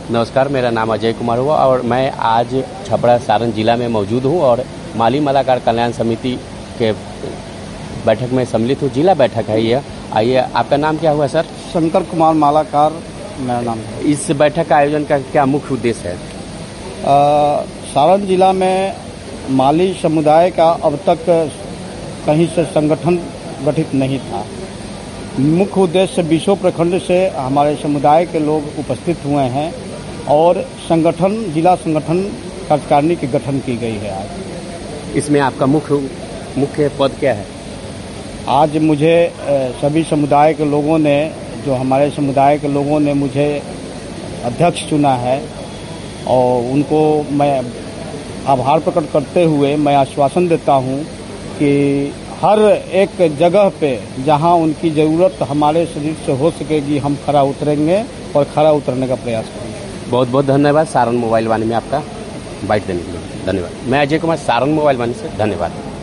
नमस्कार, मेरा नाम अजय कुमार हुआ और मैं आज छपरा सारण जिला में मौजूद हूँ और माली मलाकार कल्याण समिति के बैठक में सम्मिलित हूँ। जिला बैठक है यह। आइए, आपका नाम क्या हुआ सर? शंकर कुमार मालाकार मेरा नाम है। इस बैठक का आयोजन का क्या मुख्य उद्देश्य है? सारण जिला में माली समुदाय का अब तक कहीं से संगठन गठित नहीं था। मुख्य उद्देश्य बीसों प्रखंड से हमारे समुदाय के लोग उपस्थित हुए हैं और जिला संगठन कार्यकारिणी की गठन की गई है। आज इसमें आपका मुख्य पद क्या है? आज मुझे सभी समुदाय के लोगों ने, जो हमारे समुदाय के लोगों ने मुझे अध्यक्ष चुना है और उनको मैं आभार प्रकट करते हुए मैं आश्वासन देता हूं कि हर एक जगह पे जहां उनकी ज़रूरत हमारे शरीर से हो सकेगी हम खरा उतरेंगे और खरा उतरने का प्रयास करेंगे। बहुत बहुत धन्यवाद सारण मोबाइल वाणी में आपका बाइट देने के लिए। धन्यवाद। मैं अजय कुमार, सारण मोबाइल वाणी से। धन्यवाद।